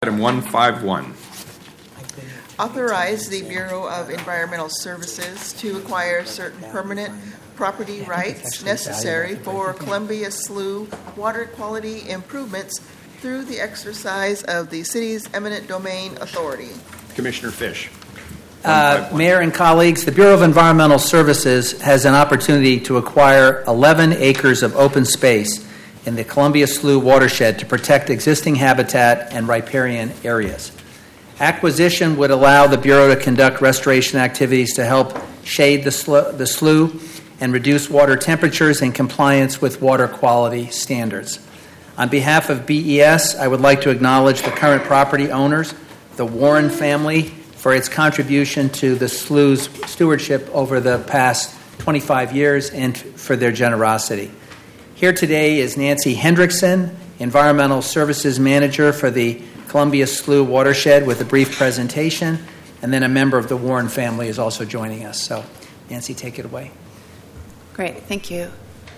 Item 151. Authorize the Bureau of Environmental Services to acquire certain permanent property rights necessary for Columbia Slough water quality improvements through the exercise of the city's eminent domain authority. Commissioner Fish. Mayor and colleagues, the Bureau of Environmental Services has an opportunity to acquire 11 acres of open space in the Columbia Slough watershed to protect existing habitat and riparian areas. Acquisition would allow the Bureau to conduct restoration activities to help shade the slough and reduce water temperatures in compliance with water quality standards. On behalf of BES, I would like to acknowledge the current property owners, the Warren family, for its contribution to the slough's stewardship over the past 25 years and for their generosity. Here today is Nancy Hendrickson, Environmental Services Manager for the Columbia Slough watershed, with a brief presentation, and then a member of the Warren family is also joining us. So, Nancy, take it away. Great, thank you.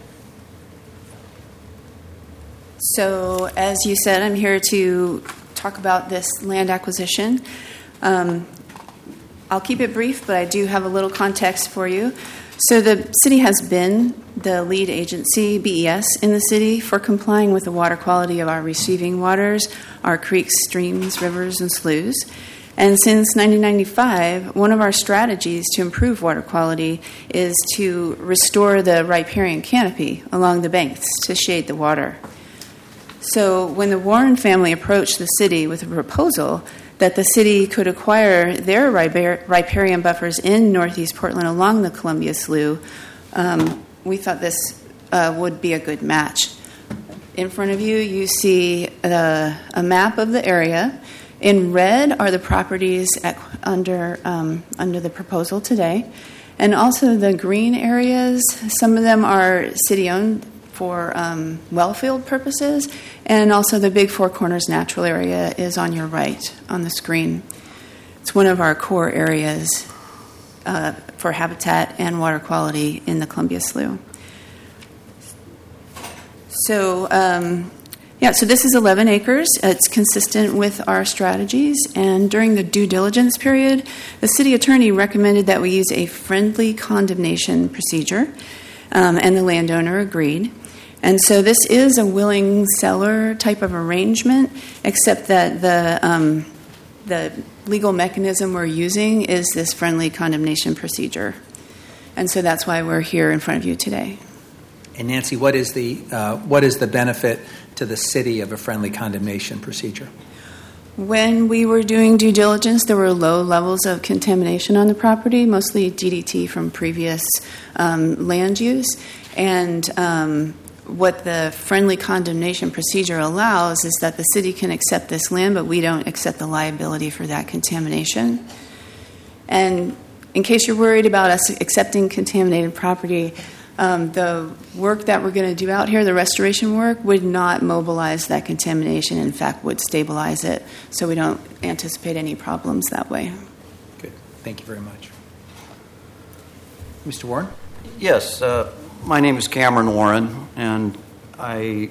So, as you said, I'm here to talk about this land acquisition. I'll keep it brief, but I do have a little context for you. So the city has been the lead agency, BES, in the city for complying with the water quality of our receiving waters, our creeks, streams, rivers, and sloughs. And since 1995, one of our strategies to improve water quality is to restore the riparian canopy along the banks to shade the water. So when the Warren family approached the city with a proposal that the city could acquire their riparian buffers in northeast Portland along the Columbia Slough, we thought this would be a good match. In front of you, you see a map of the area. In red are the properties under the proposal today, and also the green areas. Some of them are city-owned for wellfield purposes, and also the Big Four Corners natural area is on your right on the screen. It's one of our core areas for habitat and water quality in the Columbia Slough. So, so this is 11 acres. It's consistent with our strategies, and during the due diligence period, the city attorney recommended that we use a friendly condemnation procedure, and the landowner agreed. And so this is a willing seller type of arrangement, except that the legal mechanism we're using is this friendly condemnation procedure. And so that's why we're here in front of you today. And Nancy, what is the benefit to the city of a friendly condemnation procedure? When we were doing due diligence, there were low levels of contamination on the property, mostly DDT from previous land use. And what the friendly condemnation procedure allows is that the city can accept this land, but we don't accept the liability for that contamination. And in case you're worried about us accepting contaminated property, the work that we're going to do out here, the restoration work, would not mobilize that contamination. In fact, would stabilize it. So we don't anticipate any problems that way. Good. Thank you very much. Mr. Warren? Yes. My name is Cameron Warren, and I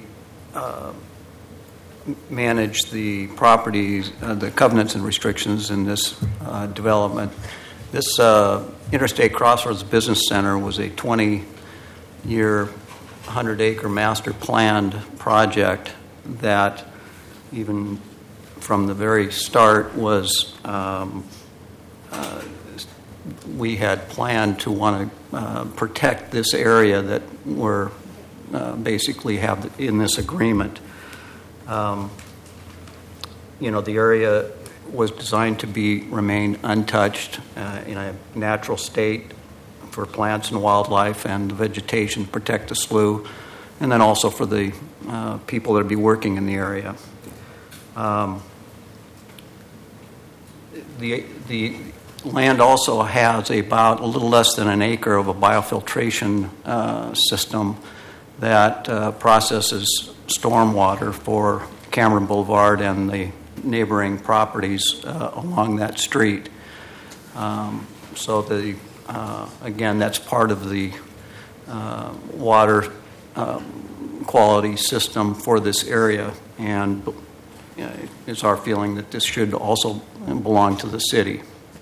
manage the properties, the covenants and restrictions in this development. This Interstate Crossroads Business Center was a 20-year, 100-acre master planned project that even from the very start was we had planned to want to protect this area that we're basically have in this agreement. The area was designed to remain untouched in a natural state for plants and wildlife and the vegetation, protect the slough, and then also for the people that would be working in the area. The land also has about a little less than an acre of a biofiltration system that processes stormwater for Cameron Boulevard and the neighboring properties along that street. Again, that's part of the water quality system for this area, and it's our feeling that this should also belong to the city.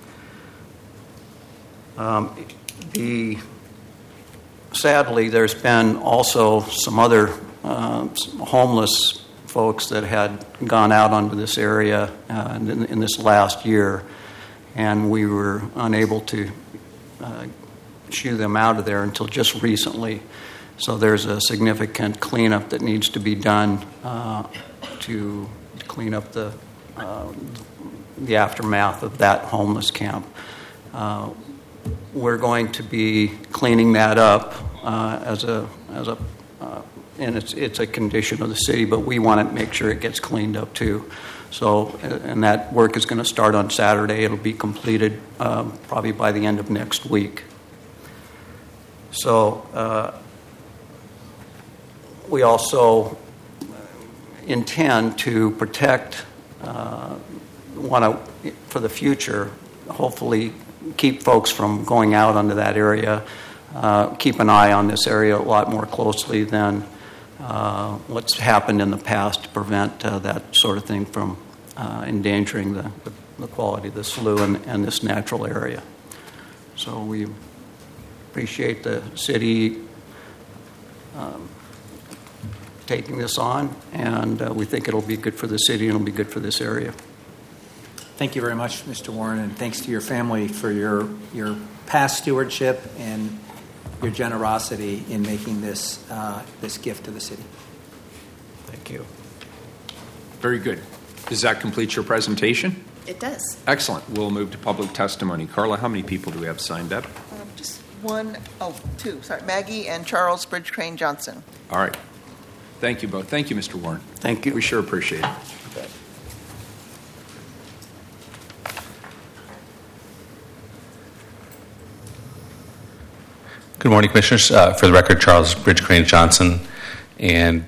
Sadly, there's been also some other homeless folks that had gone out onto this area in this last year, and we were unable to shoo them out of there until just recently. So there's a significant cleanup that needs to be done to clean up the aftermath of that homeless camp. We're going to be cleaning that up and it's a condition of the city, but we want to make sure it gets cleaned up too. So, and that work is going to start on Saturday. It'll be completed probably by the end of next week. So, we also intend to protect, for the future, hopefully keep folks from going out onto that area, keep an eye on this area a lot more closely than what's happened in the past to prevent that sort of thing from endangering the quality of the slough and this natural area. So we appreciate the city taking this on, and we think it'll be good for the city and it'll be good for this area. Thank you very much, Mr. Warren, and thanks to your family for your past stewardship and your generosity in making this this gift to the city. Thank you. Very good. Does that complete your presentation? It does. Excellent. We'll move to public testimony. Carla, how many people do we have signed up? Just two. Sorry, Maggie and Charles Bridge Crane Johnson. All right. Thank you both. Thank you, Mr. Warren. Thank you. We sure appreciate it. Good morning, Commissioners. For the record, Charles Bridge Crane Johnson. And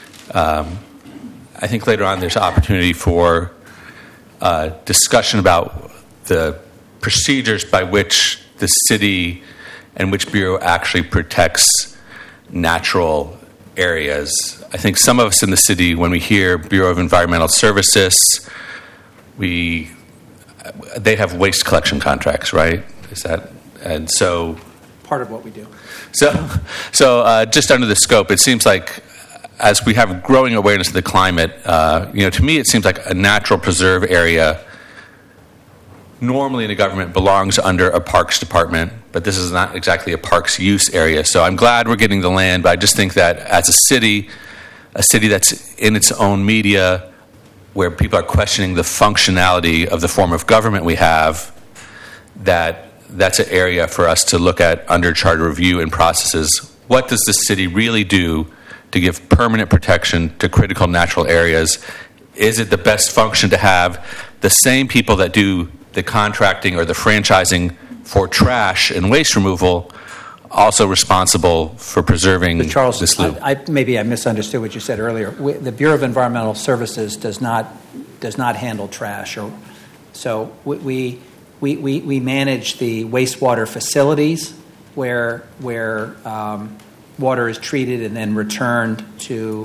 I think later on there's opportunity for discussion about the procedures by which the city and which Bureau actually protects natural areas. I think some of us in the city, when we hear Bureau of Environmental Services, they have waste collection contracts, right? And so Part of what we do. So just under the scope, it seems like as we have growing awareness of the climate, to me it seems like a natural preserve area normally in a government belongs under a parks department, but this is not exactly a parks use area. So I'm glad we're getting the land, but I just think that as a city that's in its own media, where people are questioning the functionality of the form of government we have, that's an area for us to look at under charter review and processes. What does the city really do to give permanent protection to critical natural areas? Is it the best function to have the same people that do the contracting or the franchising for trash and waste removal also responsible for preserving But Charles, the slough? maybe I misunderstood what you said earlier. The Bureau of Environmental Services does not handle trash, so we manage the wastewater facilities where water is treated and then returned to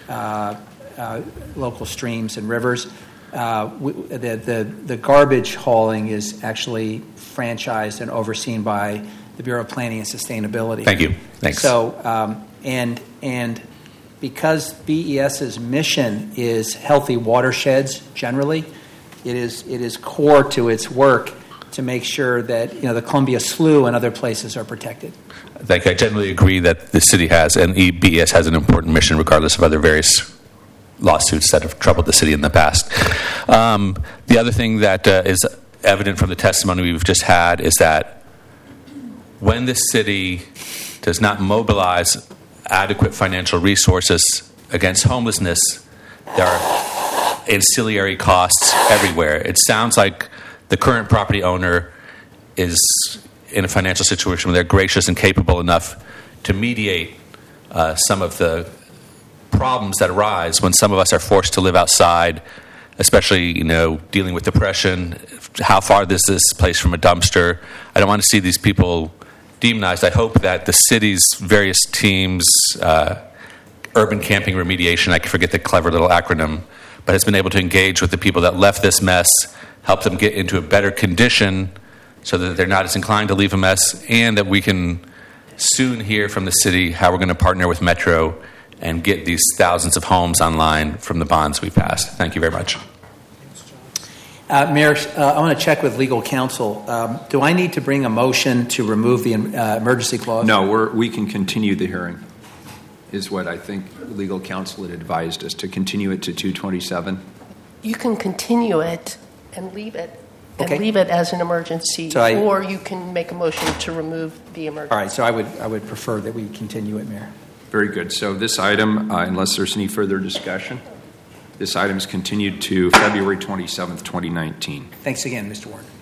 local streams and rivers. The garbage hauling is actually franchised and overseen by the Bureau of Planning and Sustainability. Thank you. Thanks. So and because BES's mission is healthy watersheds generally, it is core to its work to make sure that the Columbia Slough and other places are protected. Thank you. I generally agree that the city has, and BES has an important mission regardless of other various lawsuits that have troubled the city in the past. The other thing that is evident from the testimony we've just had is that when the city does not mobilize adequate financial resources against homelessness, there are ancillary costs everywhere. It sounds like the current property owner is in a financial situation where they're gracious and capable enough to mediate some of the problems that arise when some of us are forced to live outside, especially, dealing with depression. How far is this place from a dumpster? I don't want to see these people demonized. I hope that the city's various teams, urban camping remediation, I can forget the clever little acronym, but has been able to engage with the people that left this mess, help them get into a better condition so that they're not as inclined to leave a mess, and that we can soon hear from the city how we're going to partner with Metro and get these thousands of homes online from the bonds we passed. Thank you very much. Mayor, I want to check with legal counsel. Do I need to bring a motion to remove the emergency clause? No, we can continue the hearing, is what I think legal counsel had advised us, to continue it to 2/27. You can continue it and leave it. Okay. And leave it as an emergency, So or you can make a motion to remove the emergency. All right, so I would prefer that we continue it, Mayor. Very good. So this item, unless there's any further discussion, this item is continued to February 27th, 2019. Thanks again, Mr. Warren.